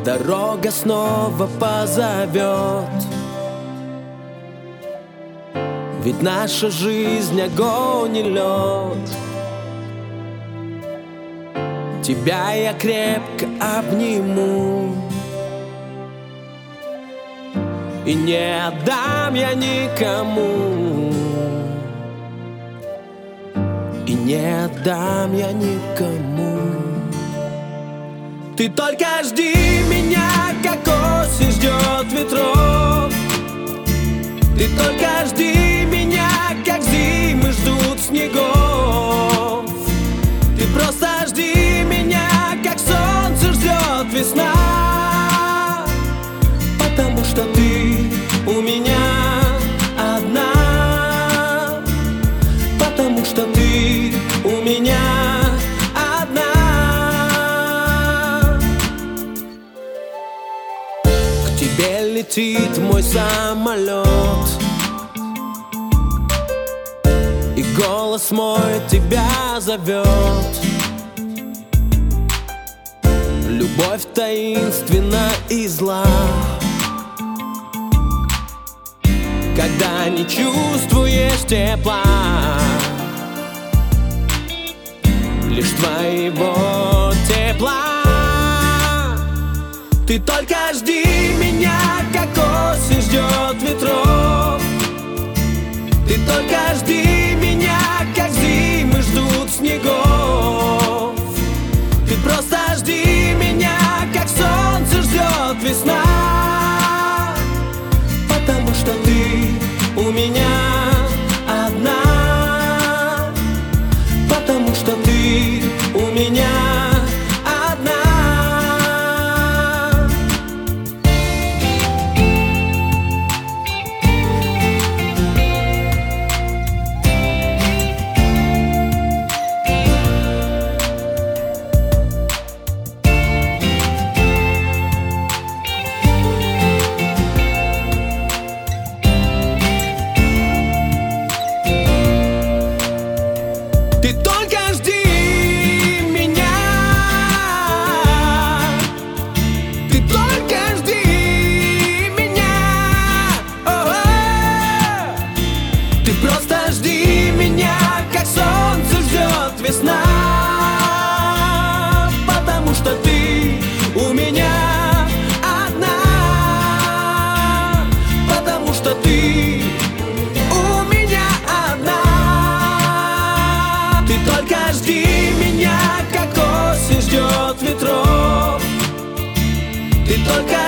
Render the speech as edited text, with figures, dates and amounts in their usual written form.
дорога снова позовет. Ведь наша жизнь огонь и лед. Тебя я крепко обниму и не отдам я никому, и не отдам я никому. Ты только жди меня, как осень ждет ветров. Ты только жди меня, как зимы ждут снегов. Ты просто жди меня, как солнце ждет весна. Потому что ты у меня одна. Потому что ты у меня одна. К тебе летит мой самолет, и голос мой тебя зовет. Любовь таинственна и зла, когда не чувствуешь тепла, лишь твоего тепла. Ты только жди меня, как осень ждет ветров. Ты только жди меня, как зимы ждут снегов. Ты просто жди меня, как солнце ждет весна. Потому что ты у меня одна. Потому что ты у меня одна. Ты только жди меня. Ты только жди меня. О-о-о. Ты просто жди меня, как солнце ждет весна. Потому что ты у меня одна. Потому что ты у меня одна. Ты только жди меня, как осень ждет ветров. Ты только